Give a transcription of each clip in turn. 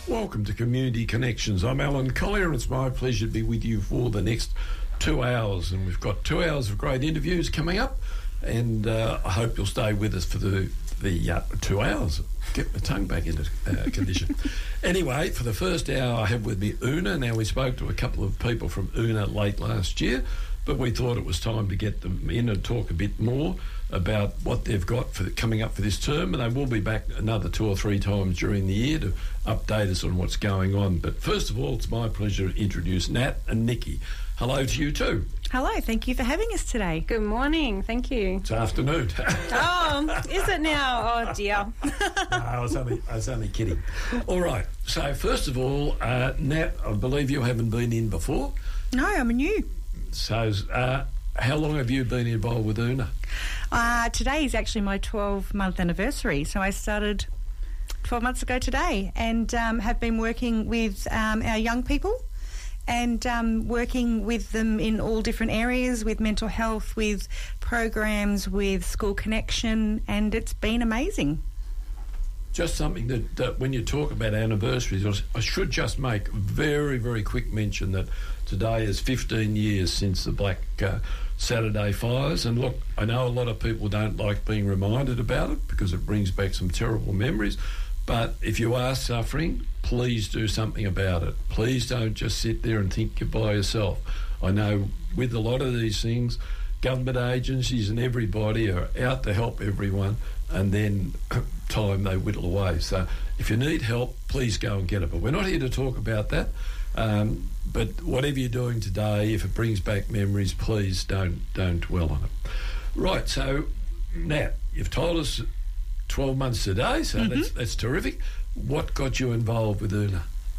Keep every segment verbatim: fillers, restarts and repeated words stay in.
Welcome to Community Connections. I'm Alan Collier and it's my pleasure to be with you for the next two hours. And we've got two hours of great interviews coming up, and uh, I hope you'll stay with us for the, the uh, two hours. Get my tongue back into uh, condition. Anyway, for the first hour I have with me Una. Now, we spoke to a couple of people from Una late last year, but we thought it was time to get them in and talk a bit more about what they've got for the, coming up for this term, and they will be back another two or three times during the year to update us on what's going on. But first of all, it's my pleasure to introduce Nat and Nikki. Hello to you too. Hello, thank you for having us today. Good morning, thank you. It's afternoon. Oh, is it now? Oh dear. No, I was only, I was only kidding. All right, so first of all, uh, Nat, I believe you haven't been in before. No, I'm new. So, uh, how long have you been involved with Una? Uh, today is actually my twelve-month anniversary, so I started twelve months ago today, and um, have been working with um, our young people and um, working with them in all different areas, with mental health, with programs, with school connection, and it's been amazing. Just something that, that when you talk about anniversaries, I should just make a very, very quick mention that today is fifteen years since the Black uh, Saturday fires. And look, I know a lot of people don't like being reminded about it because it brings back some terrible memories. But if you are suffering, please do something about it. Please don't just sit there and think you're by yourself. I know with a lot of these things, government agencies and everybody are out to help everyone, and then time they whittle away. So if you need help, please go and get it. But we're not here to talk about that. Um, but whatever you're doing today, if it brings back memories, please don't don't dwell on it. Right, so Nat, you've told us twelve months today, so mm-hmm. that's, that's terrific. What got you involved with Una?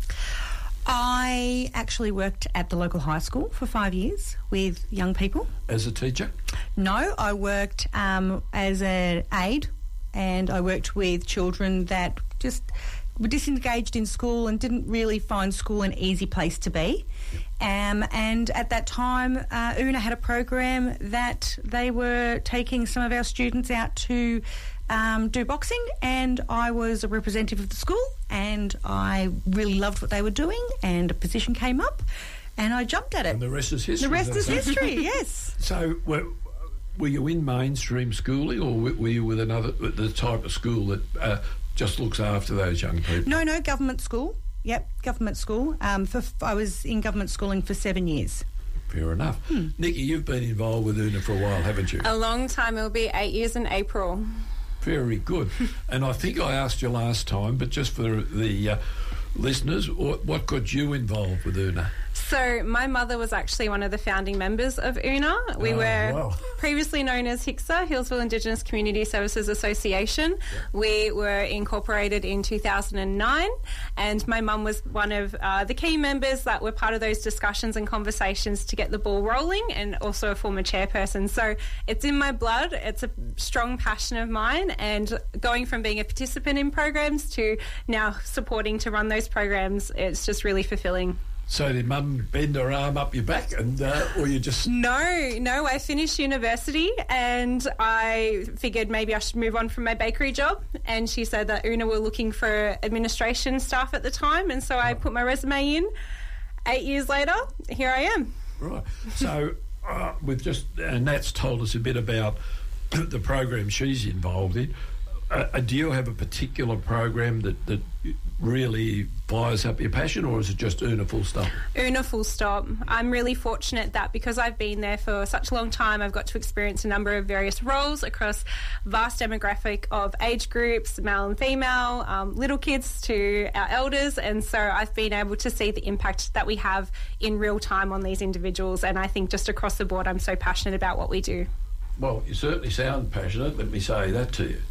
I actually worked at the local high school for five years with young people. As a teacher? No, I worked um, as an aide, and I worked with children that just were disengaged in school and didn't really find school an easy place to be. Um, and at that time, uh, Una had a program that they were taking some of our students out to um, do boxing, and I was a representative of the school, and I really loved what they were doing, and a position came up, and I jumped at it. And the rest is history. The rest is history, yes. So were, were you in mainstream schooling, or were you with another, the type of school that uh, just looks after those young people? No, no, government school. Yep, government school. Um, for I was in government schooling for seven years. Fair enough. Hmm. Nikki, you've been involved with Una for a while, haven't you? A long time. It'll be eight years in April. Very good. And I think I asked you last time, but just for the uh, listeners, what got you involved with Una? So my mother was actually one of the founding members of Una. We oh, were wow. previously known as HICSA, Hillsville Indigenous Community Services Association. Yep. We were incorporated in two thousand nine, and my mum was one of uh, the key members that were part of those discussions and conversations to get the ball rolling, and also a former chairperson. So it's in my blood. It's a strong passion of mine, and going from being a participant in programs to now supporting to run those programs, it's just really fulfilling. So did Mum bend her arm up your back, and uh, or you just... No, no, I finished university and I figured maybe I should move on from my bakery job, and she said that Una were looking for administration staff at the time, and so I put my resume in. Eight years later, here I am. Right. So uh, we've just... Uh, Nat's told us a bit about the program she's involved in. Uh, do you have a particular program that, that really fires up your passion, or is it just Una full stop? Una full stop. I'm really fortunate that because I've been there for such a long time, I've got to experience a number of various roles across vast demographic of age groups, male and female, um, little kids to our elders, and so I've been able to see the impact that we have in real time on these individuals, and I think just across the board I'm so passionate about what we do. Well, you certainly sound passionate, let me say that to you.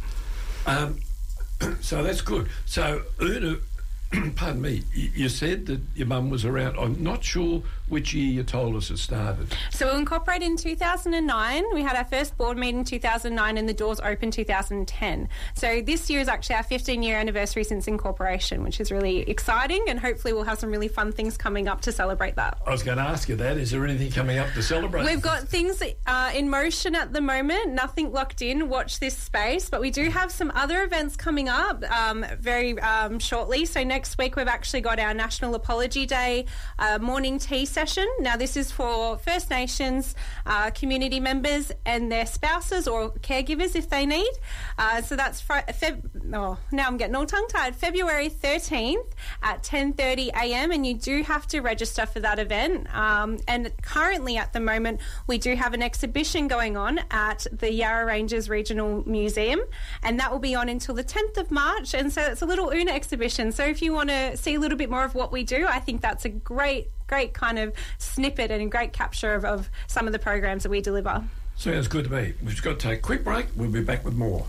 Um, so that's good. So, Una, pardon me, you said that your mum was around. I'm not sure which year you told us it started. So we were incorporated in two thousand nine. We had our first board meeting in two thousand nine and the doors opened two thousand ten. So this year is actually our fifteen-year anniversary since incorporation, which is really exciting, and hopefully we'll have some really fun things coming up to celebrate that. I was going to ask you that. Is there anything coming up to celebrate? We've got things uh, in motion at the moment, nothing locked in. Watch this space. But we do have some other events coming up um, very um, shortly. So next next week we've actually got our National Apology Day uh, morning tea session. Now this is for First Nations uh, community members and their spouses or caregivers if they need. Uh, so that's fr- Feb- oh, now I'm getting all tongue-tied. February thirteenth at ten thirty a m and you do have to register for that event. Um, and currently at the moment we do have an exhibition going on at the Yarra Ranges Regional Museum, and that will be on until the tenth of March, and so it's a little Una exhibition. So if you want to see a little bit more of what we do, I think that's a great, great kind of snippet and a great capture of, of some of the programs that we deliver. Sounds good to me. We've just got to take a quick break. We'll be back with more.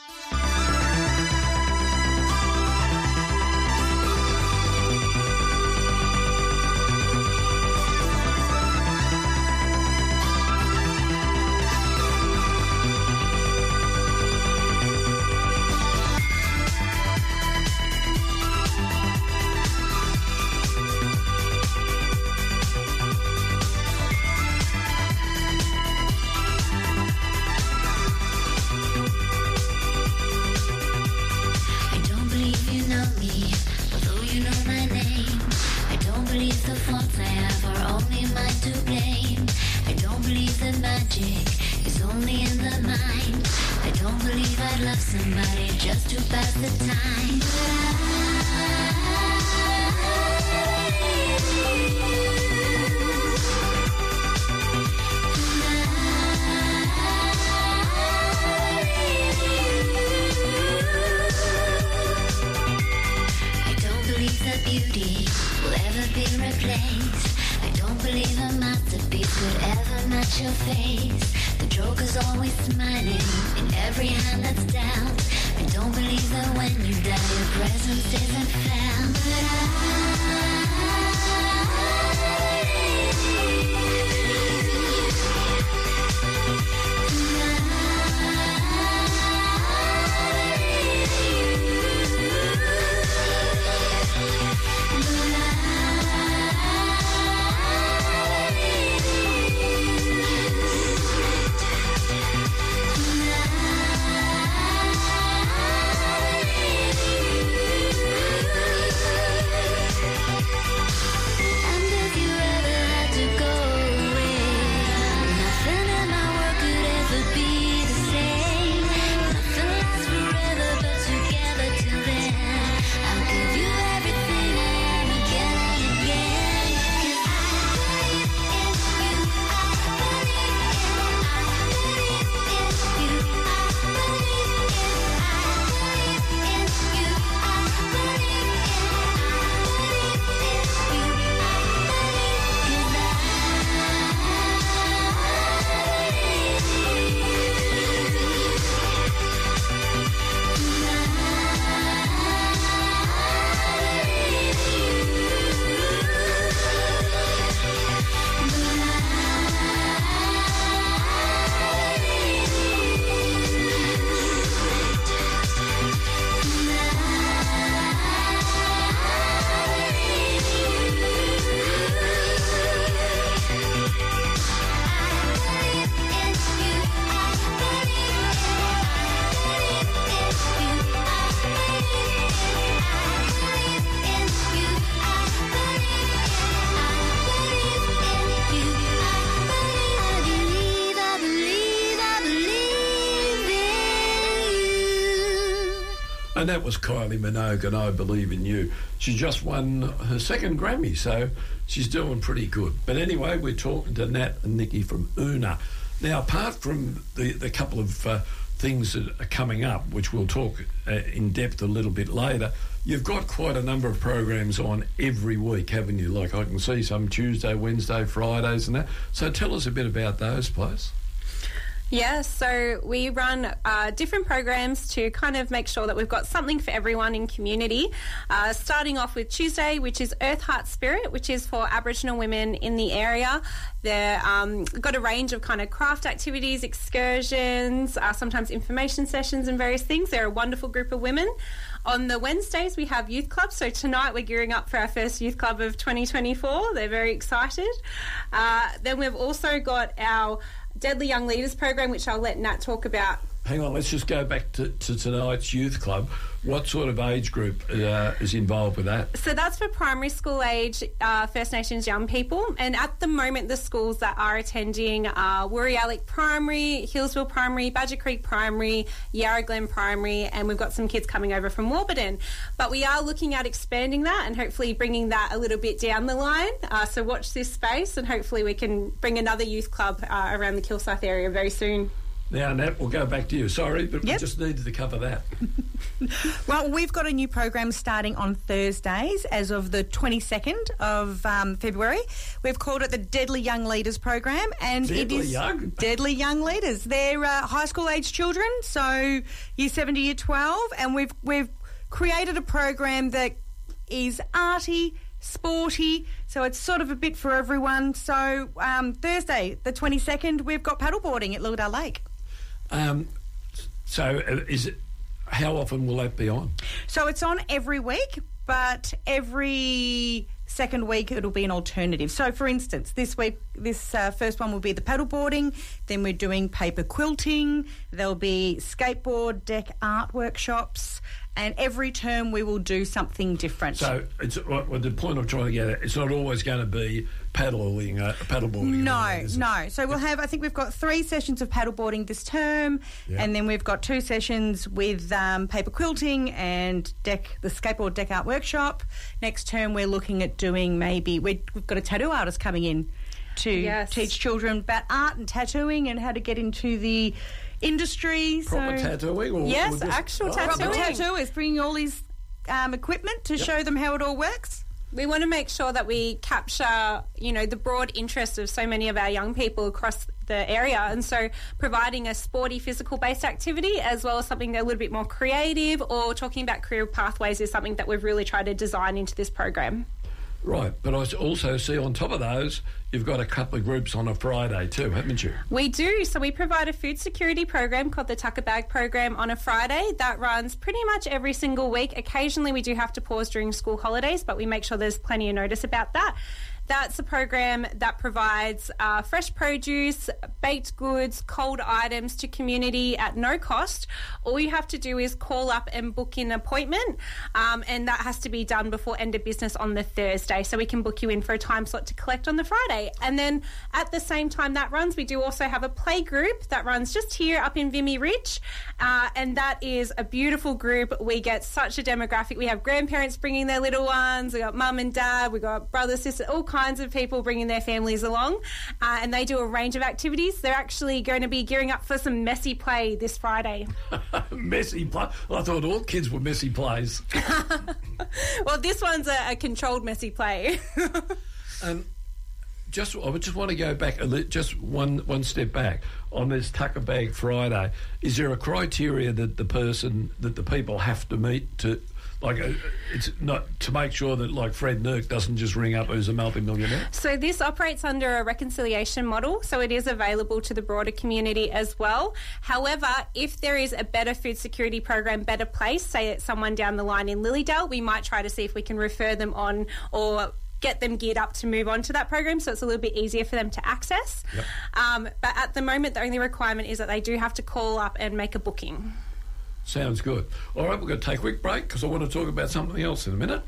And that was Kylie Minogue and I Believe in You. She just won her second Grammy, so she's doing pretty good. But anyway, we're talking to Nat and Nikki from Una. Now, apart from the, the couple of uh, things that are coming up, which we'll talk uh, in depth a little bit later, you've got quite a number of programs on every week, haven't you? Like I can see some Tuesday, Wednesday, Fridays and that. So tell us a bit about those, please. Yeah, so we run uh, different programs to kind of make sure that we've got something for everyone in community. Uh, starting off with Tuesday, which is Earth, Heart, Spirit, which is for Aboriginal women in the area. They've um, got a range of kind of craft activities, excursions, uh, sometimes information sessions and various things. They're a wonderful group of women. On the Wednesdays, we have youth clubs. So tonight we're gearing up for our first youth club of twenty twenty-four. They're very excited. Uh, then we've also got our Deadly Young Leaders program, which I'll let Nat talk about hang on, let's just go back to, to tonight's youth club. What sort of age group uh, is involved with that? So that's for primary school age uh, First Nations young people. And at the moment, the schools that are attending are Wurrialik Primary, Hillsville Primary, Badger Creek Primary, Yarra Glen Primary, and we've got some kids coming over from Warburton. But we are looking at expanding that and hopefully bringing that a little bit down the line. Uh, so watch this space, and hopefully we can bring another youth club uh, around the Kilsyth area very soon. Now, Nat, we'll go back to you. Sorry, but Yep. we just needed to cover that. Well, we've got a new program starting on Thursdays as of the twenty-second of um, February. We've called it the Deadly Young Leaders Program, and Deadly it is Young? Deadly Young Leaders. They're uh, high school age children, so year seven to year twelve, and we've we've created a program that is arty, sporty, so it's sort of a bit for everyone. So um, Thursday, the twenty-second, we've got paddleboarding at Lilydale Lake. Um, so uh, is it? How often will that be on? So it's on every week, but every second week it'll be an alternative. So, for instance, this week, this uh, first one will be the paddleboarding. Then we're doing paper quilting. There'll be skateboard deck art workshops. And every term we will do something different. So it's what well, the point I'm trying to get at. It's not always going to be paddling, uh, paddleboarding. No, no. So we'll have. I think we've got three sessions of paddleboarding this term, Yeah. and then we've got two sessions with um, paper quilting and deck the skateboard deck art workshop. Next term, we're looking at doing maybe we're, we've got a tattoo artist coming in to Yes. teach children about art and tattooing and how to get into the industry. Proper so tattooing? Or, Yes, or just, actual oh, tattooing. proper right. tattoo is bringing all his um, equipment to Yep. show them how it all works. We want to make sure that we capture, you know, the broad interest of so many of our young people across the area. And so providing a sporty, physical-based activity as well as something a little bit more creative or talking about career pathways is something that we've really tried to design into this program. Right, but I also see on top of those, you've got a couple of groups on a Friday too, haven't you? We do. So we provide a food security program called the Tucker Bag Program on a Friday that runs pretty much every single week. Occasionally we do have to pause during school holidays, but we make sure there's plenty of notice about that. That's a program that provides uh, fresh produce, baked goods, cold items to community at no cost. All you have to do is call up and book an appointment, um, and that has to be done before end of business on the Thursday, so we can book you in for a time slot to collect on the Friday. And then at the same time that runs, we do also have a play group that runs just here up in Vimy Ridge, uh, and that is a beautiful group. We get such a demographic. We have grandparents bringing their little ones, we got mum and dad, we got brothers, sisters, all kinds of people bringing their families along, uh, and they do a range of activities. They're actually going to be gearing up for some messy play this Friday. Messy play? I thought all kids were messy plays. Well, this one's a, a controlled messy play. Um, just, I would just want to go back, a li- just one one step back on this Tucker Bag Friday. Is there a criteria that the person, that the people have to meet to, like, uh, it's not to make sure that, like, Fred Nurk doesn't just ring up who's a multi-millionaire? So this operates under a reconciliation model, so it is available to the broader community as well. However, if there is a better food security program, better place, say it's someone down the line in Lilydale, we might try to see if we can refer them on or get them geared up to move on to that program, so it's a little bit easier for them to access. Yep. Um, but at the moment, the only requirement is that they do have to call up and make a booking. Sounds good. All right, we're going to take a quick break because I want to talk about something else in a minute.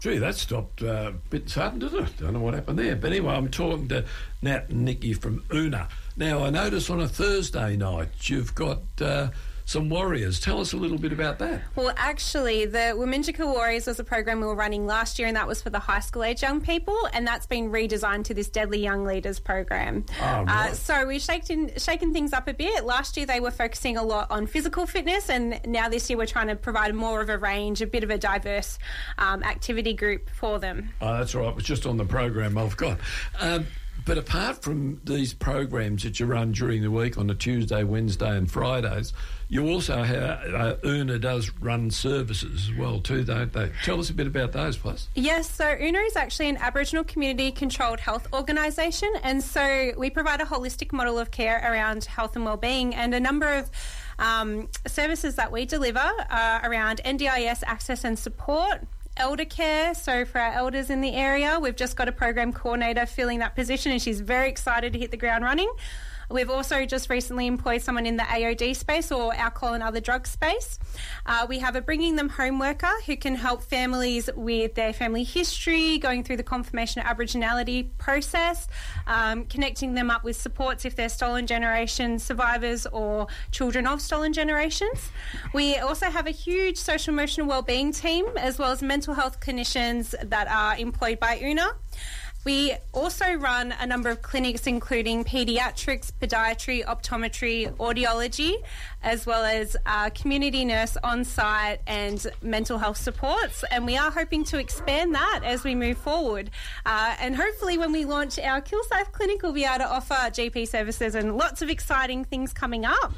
Gee, that stopped uh, a bit sudden, didn't it? Don't know what happened there. But anyway, I'm talking to Nat and Nikki from Una. Now, I notice on a Thursday night you've got uh, some Warriors. Tell us a little bit about that. Well, actually, the Wominjeka Warriors was a program we were running last year, and that was for the high school age young people, and that's been redesigned to this Deadly Young Leaders program. Oh, right. uh, so we've shaken, shaken things up a bit. Last year they were focusing a lot on physical fitness, and now this year we're trying to provide more of a range, a bit of a diverse um, activity group for them. Oh, that's all right. It was just on the program I've got. Um, But apart from these programs that you run during the week on a Tuesday, Wednesday and Fridays, you also have, uh, Una does run services as well too, don't they? Tell us a bit about those, please. Yes, so Una is actually an Aboriginal community-controlled health organisation, and so we provide a holistic model of care around health and wellbeing, and a number of um, services that we deliver are around N D I S access and support, elder care, so for our elders in the area, we've just got a program coordinator filling that position, and she's very excited to hit the ground running. We've also just recently employed someone in the A O D space, or alcohol and other drug space. Uh, we have a Bringing Them Home worker who can help families with their family history, going through the confirmation of Aboriginality process, um, connecting them up with supports if they're stolen generation survivors or children of stolen generations. We also have a huge social emotional wellbeing team, as well as mental health clinicians that are employed by Una. We also run a number of clinics, including paediatrics, podiatry, optometry, audiology, as well as uh, community nurse on-site and mental health supports. And we are hoping to expand that as we move forward. Uh, and hopefully when we launch our Kilsyth clinic, we'll be able to offer G P services and lots of exciting things coming up.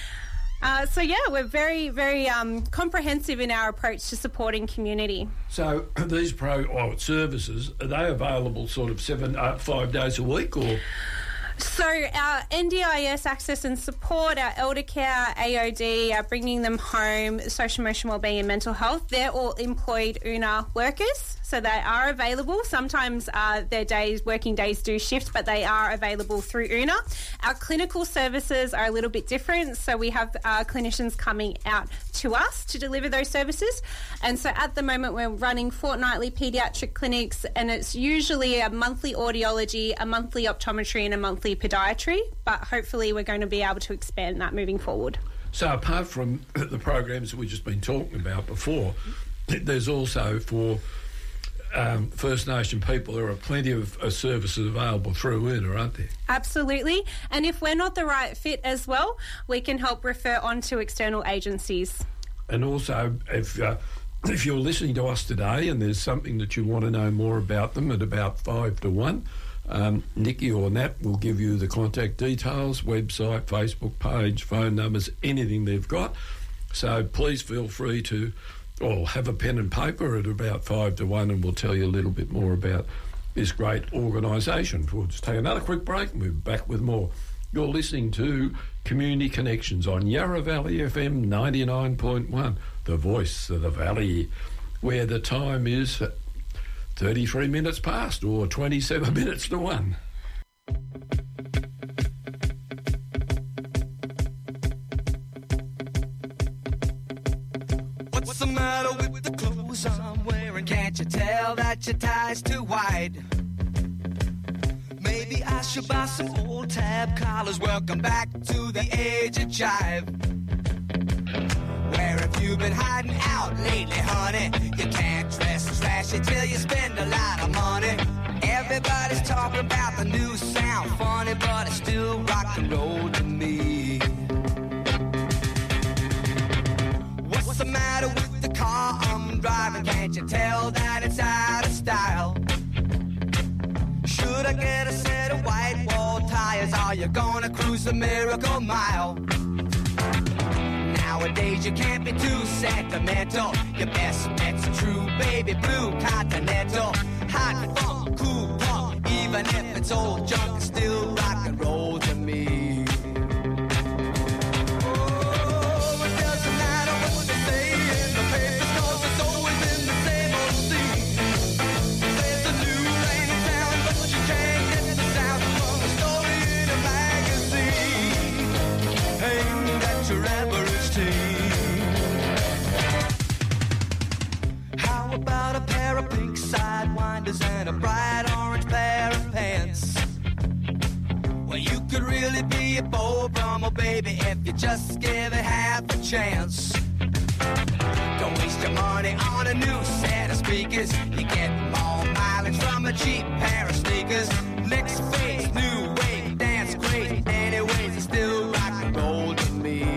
Uh, so, yeah, we're very, very um, comprehensive in our approach to supporting community. So these pro oh, services, are they available sort of seven, uh, five days a week or...? So our N D I S access and support, our elder care, A O D, our Bringing Them Home, social emotional wellbeing and mental health, they're all employed Una workers. So they are available. Sometimes uh, their days, working days do shift, but they are available through Una. Our clinical services are a little bit different. So we have uh, clinicians coming out to us to deliver those services. And so at the moment we're running fortnightly paediatric clinics, and it's usually a monthly audiology, a monthly optometry and a monthly podiatry. But hopefully we're going to be able to expand that moving forward. So apart from the programs that we've just been talking about before, there's also for... Um, First Nation people, there are plenty of uh, services available through Una, aren't there? Absolutely. And if we're not the right fit as well, we can help refer on to external agencies. And also, if uh, if you're listening to us today and there's something that you want to know more about them at about five to one, um, Nikki or Nat will give you the contact details, website, Facebook page, phone numbers, anything they've got. So please feel free to... or have a pen and paper at about five to one, and we'll tell you a little bit more about this great organisation. We'll just take another quick break and we'll be back with more. You're listening to Community Connections on Yarra Valley F M ninety-nine point one, the voice of the valley, where the time is thirty-three minutes past, or twenty-seven minutes to one. What's the matter with the clothes I'm wearing? Can't you tell that your tie's too wide? Maybe I should buy some old tab collars. Welcome back to the age of jive. Where have you been hiding out lately, honey? You can't dress as trashy till you spend a lot of money. Everybody's talking about the new sound, funny, but it's still rock and roll to me. What's the matter with the car I'm driving? Can't you tell that it's out of style? Should I get a set of white wall tires? Are you gonna cruise the Miracle Mile? Nowadays you can't be too sentimental. Your best bet's a true baby blue Continental. Hot funk, cool punk, even if it's old junk, it's still rock and roll to me. Your average teen. How about a pair of pink socks? and a bright orange pair of pants. Well, you could really be a Beau Brummel, baby, if you just give it half a chance. Don't waste your money on a new set of speakers. You get more mileage from a cheap pair of sneakers. Next phase, new wave, dance crazy. Anyways, it's still rock and roll to me.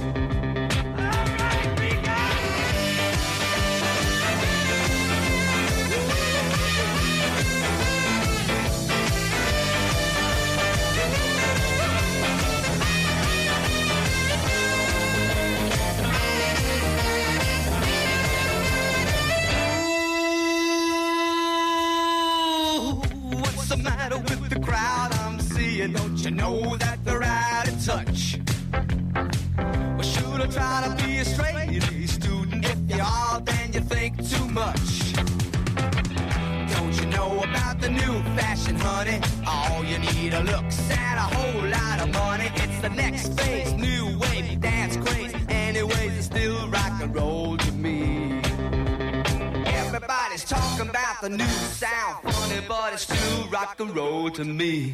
What's the matter with the crowd I'm seeing? Don't you know that they're out of touch? Well, should I try to be a straight-A student? If you are, then you think too much. Don't you know about the new fashion, honey? All you need are looks and a whole lot of money. It's the next phase, new wave, dance crazy. Anyways, it's still rock and roll to me. Everybody's talking about the new sound, funny, but it's still rock and roll to me.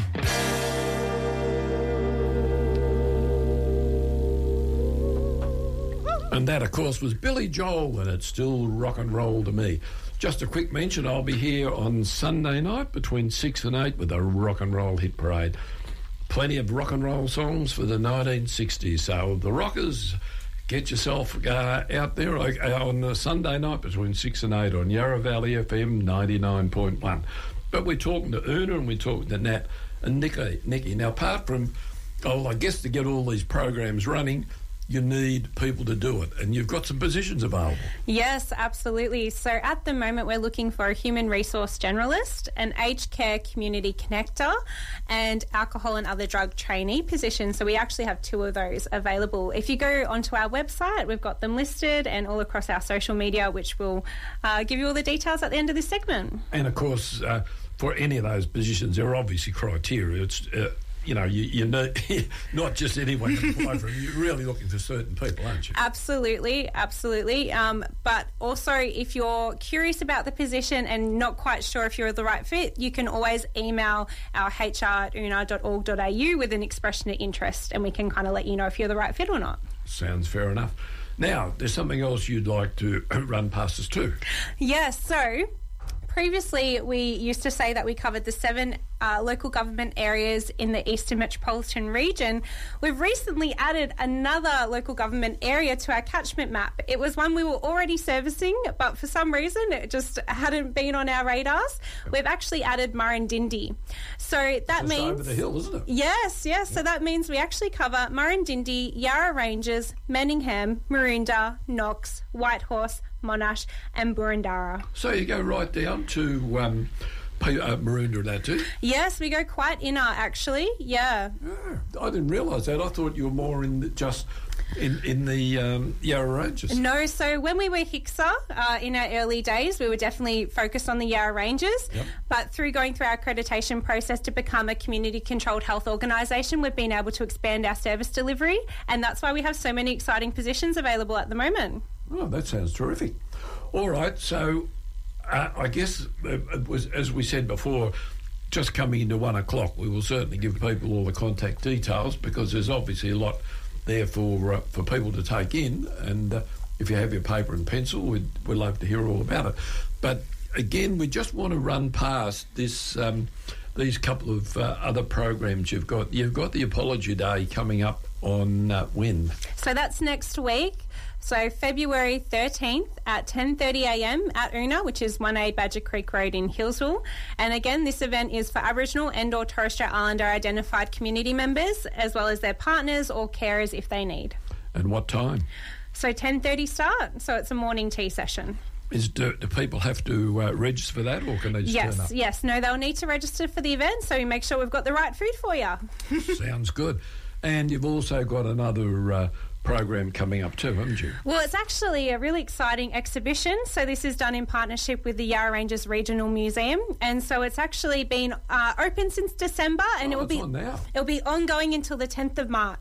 And that, of course, was Billy Joel, and it's still rock and roll to me. Just a quick mention, I'll be here on Sunday night between six and eight with a rock and roll hit parade. Plenty of rock and roll songs for the nineteen sixties. So the rockers, get yourself uh, out there uh, on a Sunday night between six and eight on Yarra Valley F M ninety-nine point one. But we're talking to Una and we're talking to Nat and Nikki. Nikki. Now, apart from, oh, I guess to get all these programs running, you need people to do it, and you've got some positions available. Yes, absolutely. So at the moment, we're looking for a human resource generalist, an aged care community connector, and alcohol and other drug trainee positions. So we actually have two of those available. If you go onto our website, we've got them listed, and all across our social media, which will uh, give you all the details at the end of this segment. And of course, uh, for any of those positions, there are obviously criteria. It's uh, You know, you, you know, not just anyone can apply for it. You're really looking for certain people, aren't you? Absolutely, absolutely. Um, but also, if you're curious about the position and not quite sure if you're the right fit, you can always email our H R at una dot org dot a u with an expression of interest, and we can kind of let you know if you're the right fit or not. Sounds fair enough. Now, there's something else you'd like to run past us too. Yes, so previously we used to say that we covered the seven uh, local government areas in the Eastern Metropolitan Region. We've recently added another local government area to our catchment map. It was one we were already servicing, but for some reason it just hadn't been on our radars. We've actually added Murrindindi. So that Just means... over the hill, isn't it? Yes, yes. Yeah. So that means we actually cover Murrindindi, Yarra Ranges, Manningham, Maroondah, Knox, Whitehorse, Monash and Boroondara. So you go right down to um, uh, Maroondah and that too? Yes, we go quite inner actually, yeah. yeah. I didn't realise that. I thought you were more in the, just in, in the um, Yarra Ranges. No, so when we were HICSA uh, in our early days, we were definitely focused on the Yarra Ranges, yep. but through going through our accreditation process to become a community-controlled health organisation, we've been able to expand our service delivery, and that's why we have so many exciting positions available at the moment. Oh, that sounds terrific. All right, so uh, I guess, uh, it was, as we said before, just coming into one o'clock, we will certainly give people all the contact details because there's obviously a lot there for uh, for people to take in. And uh, if you have your paper and pencil, we'd, we'd love to hear all about it. But again, we just want to run past this um, these couple of uh, other programs you've got. You've got the Apology Day coming up on uh, when? So that's next week. So February thirteenth at ten thirty a m at Una, which is one A Badger Creek Road in Hillsville. And again, this event is for Aboriginal and or Torres Strait Islander identified community members, as well as their partners or carers if they need. And what time? So ten thirty start, so it's a morning tea session. Is do, do people have to uh, register for that, or can they just yes, turn up? Yes, no, they'll need to register for the event, so we make sure we've got the right food for you. Sounds good. And you've also got another uh, program coming up too, haven't you? Well, it's actually a really exciting exhibition. So this is done in partnership with the Yarra Ranges Regional Museum, and so it's actually been uh, open since December, and oh, it will be on now. It'll be ongoing until the tenth of March.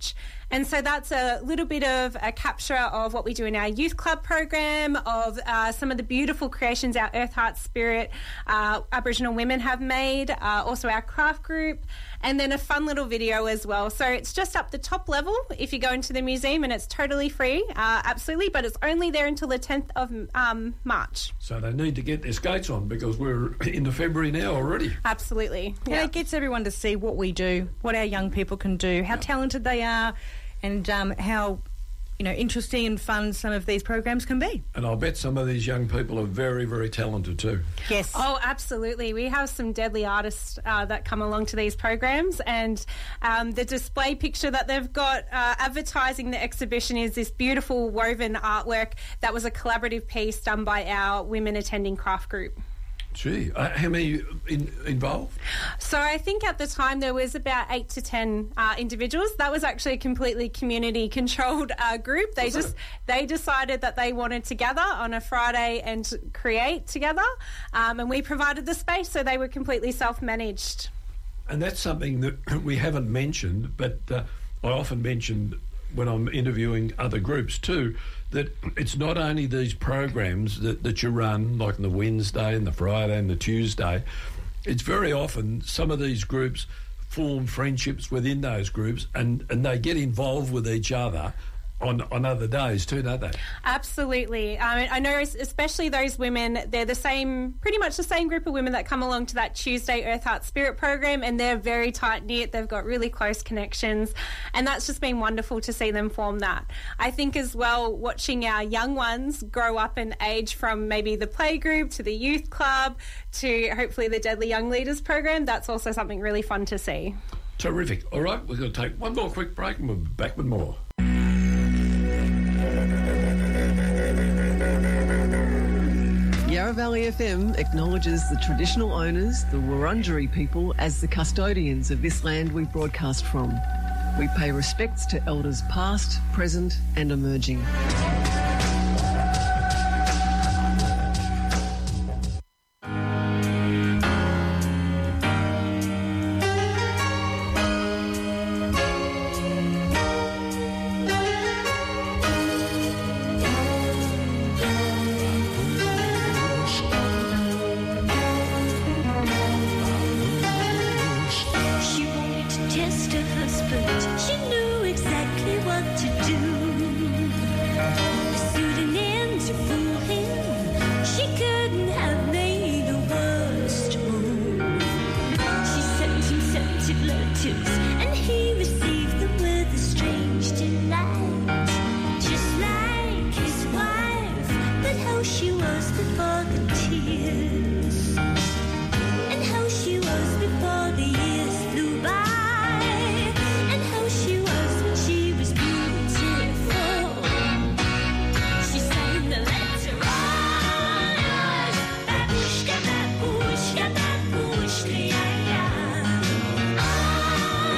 And so that's a little bit of a capture of what we do in our youth club program, of uh, some of the beautiful creations our Earth, Heart, Spirit uh, Aboriginal women have made, uh, also our craft group, and then a fun little video as well. So it's just up the top level if you go into the museum, and it's totally free, uh, absolutely, but it's only there until the tenth of um, March. So they need to get their skates on because we're into February now already. Absolutely. Yeah, Yeah. it gets everyone to see what we do, what our young people can do, how talented they are, and um, how, you know, interesting and fun some of these programs can be. And I'll bet some of these young people are very, very talented too. Yes. Oh, absolutely. We have some deadly artists uh, that come along to these programs, and um, the display picture that they've got uh, advertising the exhibition is this beautiful woven artwork that was a collaborative piece done by our women attending craft group. Gee, uh, how many in, involved? So I think at the time there was about eight to ten uh, individuals. That was actually a completely community-controlled uh, group. They Was just it? they decided that they wanted to gather on a Friday and create together, um, and we provided the space, so they were completely self-managed. And that's something that we haven't mentioned, but uh, I often mention when I'm interviewing other groups too, that it's not only these programs that, that you run, like on the Wednesday and the Friday and the Tuesday, it's very often some of these groups form friendships within those groups and, and they get involved with each other on, on other days too, don't they? Absolutely. I mean, I know especially those women, they're the same, pretty much the same group of women that come along to that Tuesday Earth, Heart, Spirit program, and they're very tight-knit. They've got really close connections, and that's just been wonderful to see them form that. I think as well, watching our young ones grow up and age from maybe the playgroup to the youth club to hopefully the Deadly Young Leaders program, that's also something really fun to see. Terrific. All right, we're going to take one more quick break and we'll be back with more. Yarra Valley F M acknowledges the traditional owners, the Wurundjeri people, as the custodians of this land we broadcast from. We pay respects to elders past, present and emerging. She wanted to test her husband. She knew exactly what to do. Pursued an end to fool him. She couldn't have made a worse move. She sent him scented letters, and he received them with a strange delight. Just like his wife, but how she was before the tears. And how she was before the years flew by. And how she was when she was beautiful. She sang the letter on. Babushka, babushka, babushka, yeah, yeah.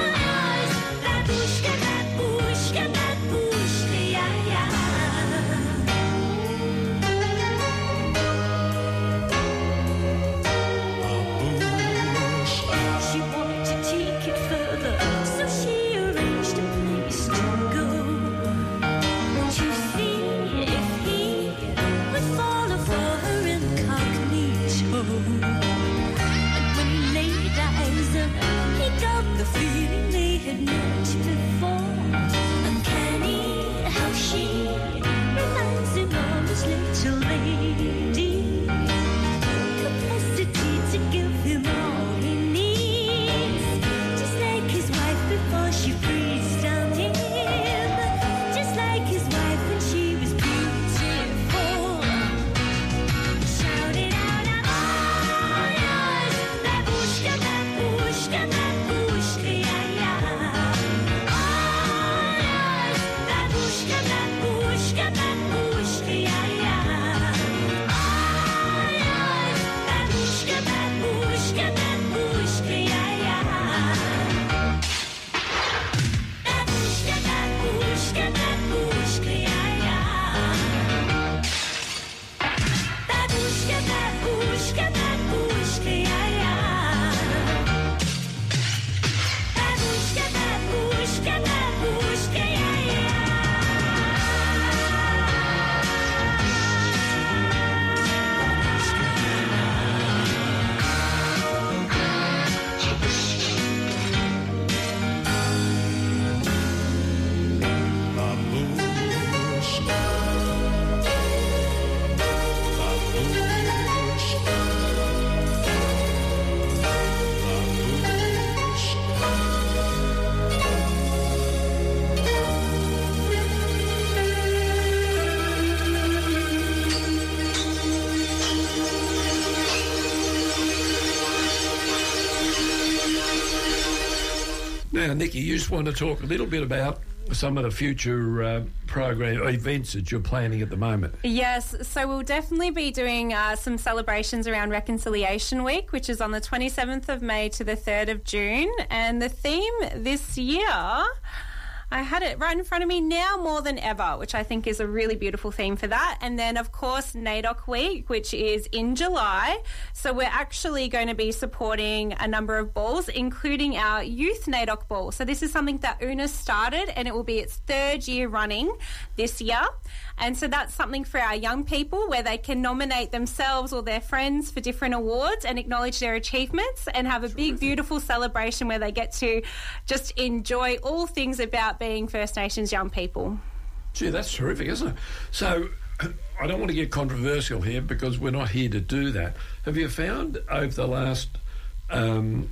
Now, Nikki, you just want to talk a little bit about some of the future uh, program events that you're planning at the moment. Yes, so we'll definitely be doing uh, some celebrations around Reconciliation Week, which is on the twenty-seventh of May to the third of June. And the theme this year, I had it right in front of me, now more than ever, which I think is a really beautiful theme for that. And then, of course, NAIDOC Week, which is in July. So we're actually going to be supporting a number of balls, including our youth NAIDOC ball. So this is something that Una started, and it will be its third year running this year. And so that's something for our young people where they can nominate themselves or their friends for different awards and acknowledge their achievements and have a big, beautiful celebration where they get to just enjoy all things about being First Nations young people. Gee, that's terrific, isn't it? So I don't want to get controversial here because we're not here to do that. Have you found over the last, um,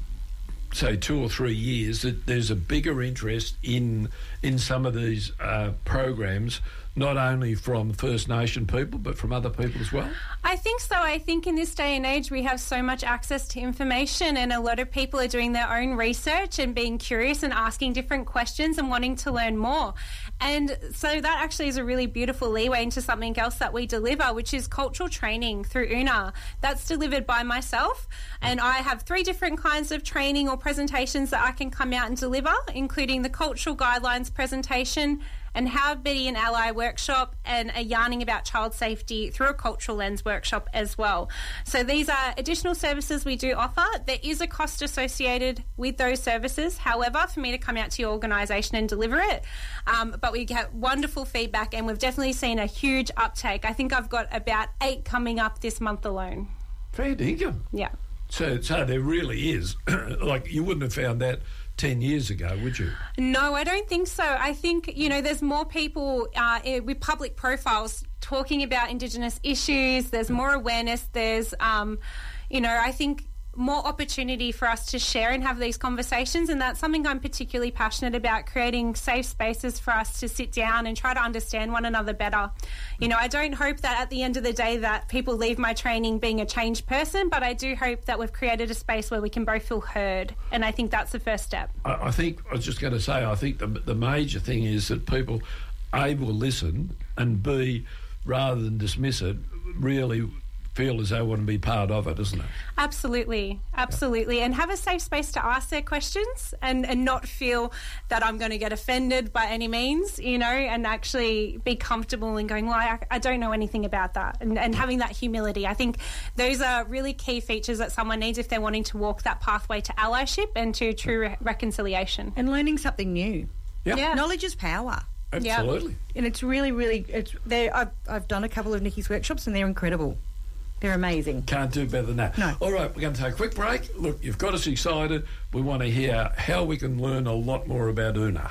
say, two or three years that there's a bigger interest in in some of these uh, programs, not only from First Nation people, but from other people as well? I think so. I think in this day and age, we have so much access to information, and a lot of people are doing their own research and being curious and asking different questions and wanting to learn more. And so that actually is a really beautiful leeway into something else that we deliver, which is cultural training through Una. That's delivered by myself, and I have three different kinds of training or presentations that I can come out and deliver, including the cultural guidelines presentation and how to be an ally workshop, and a yarning about child safety through a cultural lens workshop as well. So these are additional services we do offer. There is a cost associated with those services, however, for me to come out to your organisation and deliver it. Um, but we get wonderful feedback, and we've definitely seen a huge uptake. I think I've got about eight coming up this month alone. Fair dinkum. Yeah. So, so there really is, like, you wouldn't have found that ten years ago, would you? No, I don't think so. I think, you know, there's more people uh, with public profiles talking about Indigenous issues. There's more awareness. There's, um, you know, I think more opportunity for us to share and have these conversations, and that's something I'm particularly passionate about, creating safe spaces for us to sit down and try to understand one another better. You know, I don't hope that at the end of the day that people leave my training being a changed person, but I do hope that we've created a space where we can both feel heard, and I think that's the first step. I, I think, I was just going to say, I think the, the major thing is that people, A, will listen, and B, rather than dismiss it, really feel as they want to be part of it, isn't it? Absolutely, absolutely. And have a safe space to ask their questions, and, and not feel that I'm going to get offended by any means, you know, and actually be comfortable in going, well, I, I don't know anything about that, and, and having that humility. I think those are really key features that someone needs if they're wanting to walk that pathway to allyship and to true re- reconciliation. And learning something new. Yep. Yeah. Knowledge is power. Absolutely. And it's really, really, it's there. I've, I've done a couple of Nikki's workshops, and they're incredible. They're amazing. Can't do better than that. No. All right, we're going to take a quick break. Look, you've got us excited. We want to hear how we can learn a lot more about Una.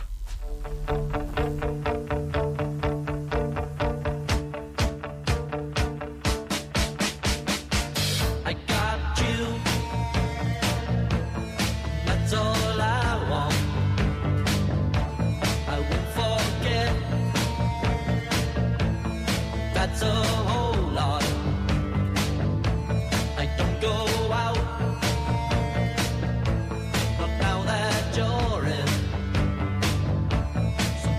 I got you. That's all I want. I won't forget. That's a whole lot. I don't go out, but now that you're in, so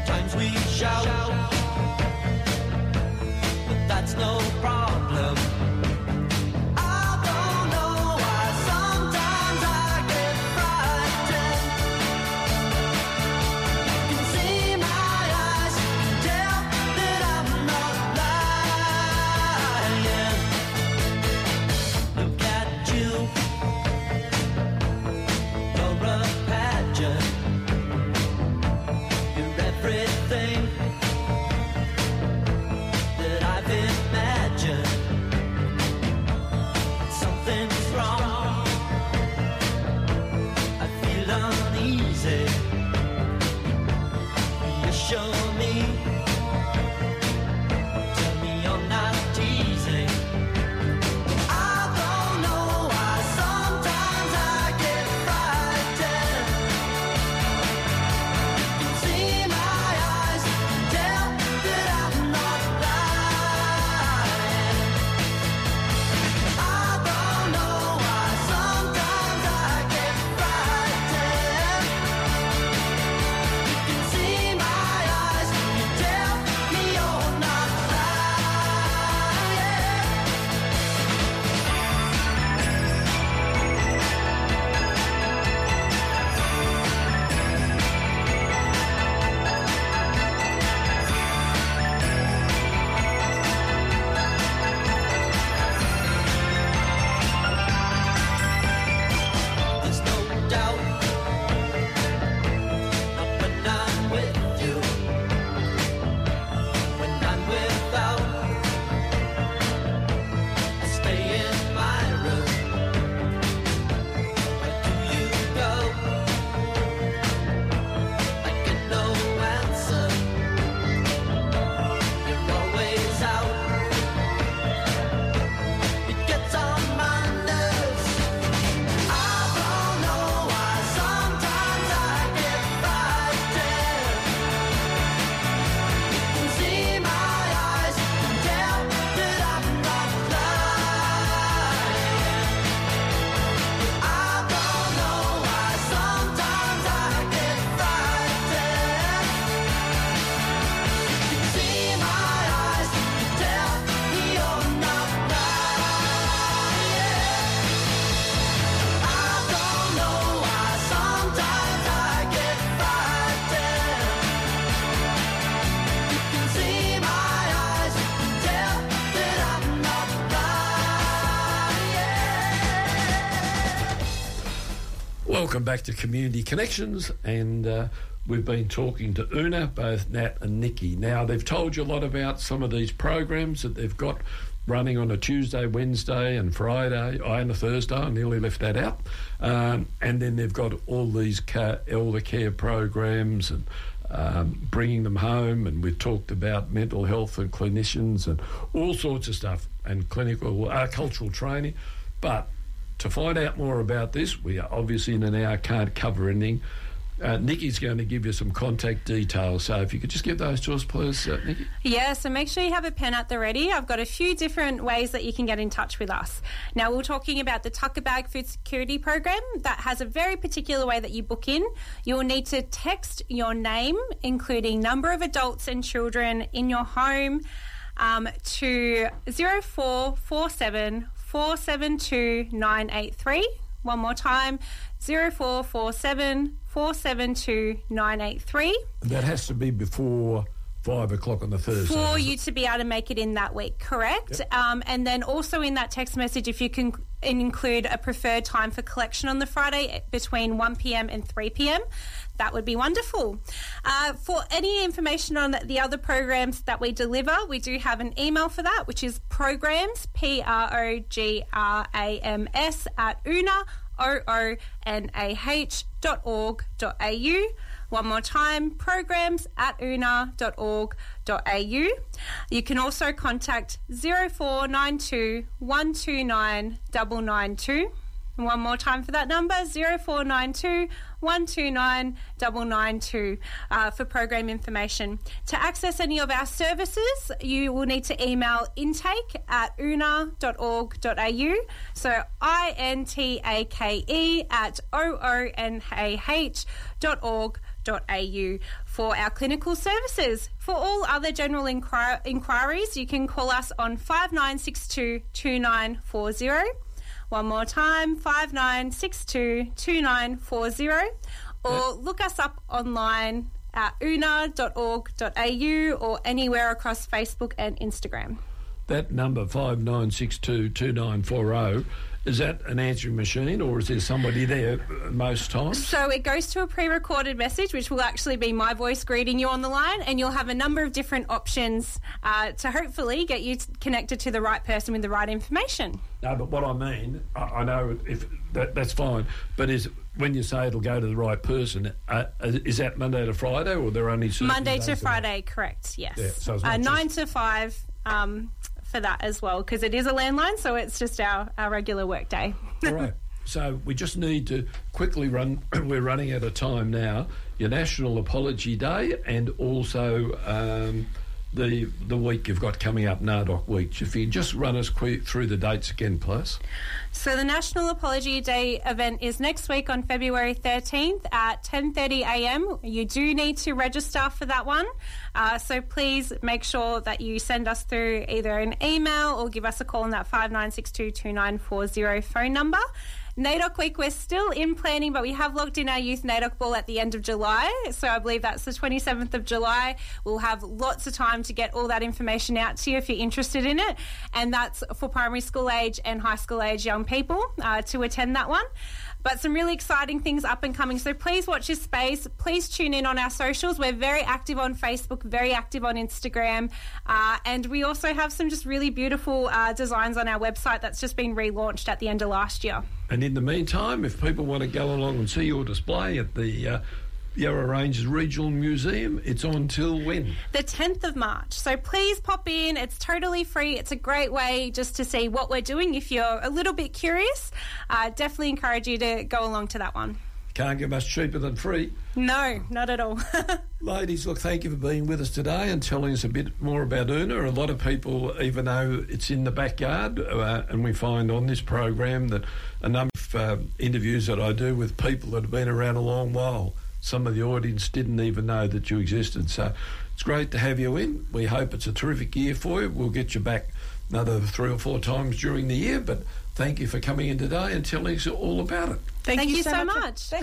Welcome back to Community Connections, and uh, we've been talking to Una, both Nat and Nikki. Now, they've told you a lot about some of these programs that they've got running on a Tuesday, Wednesday and Friday, oh, and a Thursday. I nearly left that out. Um, and then they've got all these ca- elder care programs and um, bringing them home, and we've talked about mental health and clinicians and all sorts of stuff, and clinical, uh, cultural training. But to find out more about this, we are obviously in an hour can't cover anything. Uh, Nikki's going to give you some contact details, so if you could just give those to us, please, uh, Nikki. Yeah, so make sure you have a pen at the ready. I've got a few different ways that you can get in touch with us. Now, we're talking about the Tucker Bag Food Security Program that has a very particular way that you book in. You'll need to text your name, including number of adults and children in your home, um, to zero four four seven four seven two nine eight three. One more time, zero four four seven four seven two nine eight three. That has to be before five o'clock on the Thursday. For is you it? to be able to make it in that week, correct? Yep. Um, and then also in that text message, if you can include a preferred time for collection on the Friday between one p.m. and three p.m, that would be wonderful. Uh, for any information on the other programs that we deliver, we do have an email for that, which is programs, P R O G R A M S, at una, O O N A H dot org dot A U. One more time, programs at una dot org dot A U. You can also contact zero four nine two one two nine nine nine two. One more time for that number, zero four nine two one two nine nine nine two, uh, for program information. To access any of our services, you will need to email intake at una dot org dot A U. So I N T A K E at O O N A H dot org dot A U for our clinical services. For all other general inquir- inquiries, you can call us on five nine six two two nine four zero. One more time, five nine six two two nine four zero, or look us up online at una dot org dot A U or anywhere across Facebook and Instagram. That number, five nine six two two nine four zero, is that an answering machine, or is there somebody there most times? So it goes to a pre-recorded message, which will actually be my voice greeting you on the line, and you'll have a number of different options uh, to hopefully get you t- connected to the right person with the right information. No, but what I mean, I, I know if that, that's fine, but is when you say it'll go to the right person, uh, is that Monday to Friday, or they're only certain Monday days to a Friday, correct? Yes. Yeah, so it's uh, not nine just- to five. Um, for that as well, because it is a landline, so it's just our, our regular work day. All right. So we just need to quickly run, we're running out of time now, your National Apology Day, and also um, the the week you've got coming up, NARDOC Week. If you just run us quick through the dates again, please. So the National Apology Day event is next week on February thirteenth at ten thirty a m. You do need to register for that one. Uh, so please make sure that you send us through either an email or give us a call on that five nine six two two nine four zero phone number. NAIDOC Week, we're still in planning, but we have locked in our Youth NAIDOC Ball at the end of July. So I believe that's the twenty-seventh of July. We'll have lots of time to get all that information out to you if you're interested in it. And that's for primary school age and high school age young people uh, to attend that one. But some really exciting things up and coming. So please watch this space. Please tune in on our socials. We're very active on Facebook, very active on Instagram. Uh, and we also have some just really beautiful uh, designs on our website that's just been relaunched at the end of last year. And in the meantime, if people want to go along and see your display at the uh, Yarra Ranges Regional Museum, it's on till when? The tenth of March. So please pop in. It's totally free. It's a great way just to see what we're doing. If you're a little bit curious, uh, definitely encourage you to go along to that one. Can't get much cheaper than free. No, not at all. Ladies, look, thank you for being with us today and telling us a bit more about Una. A lot of people, even though it's in the backyard, uh, and we find on this program that a number of uh, interviews that I do with people that have been around a long while, some of the audience didn't even know that you existed. So it's great to have you in. We hope it's a terrific year for you. We'll get you back another three or four times during the year, but thank you for coming in today and telling us all about it. Thank, Thank you, you so much. much.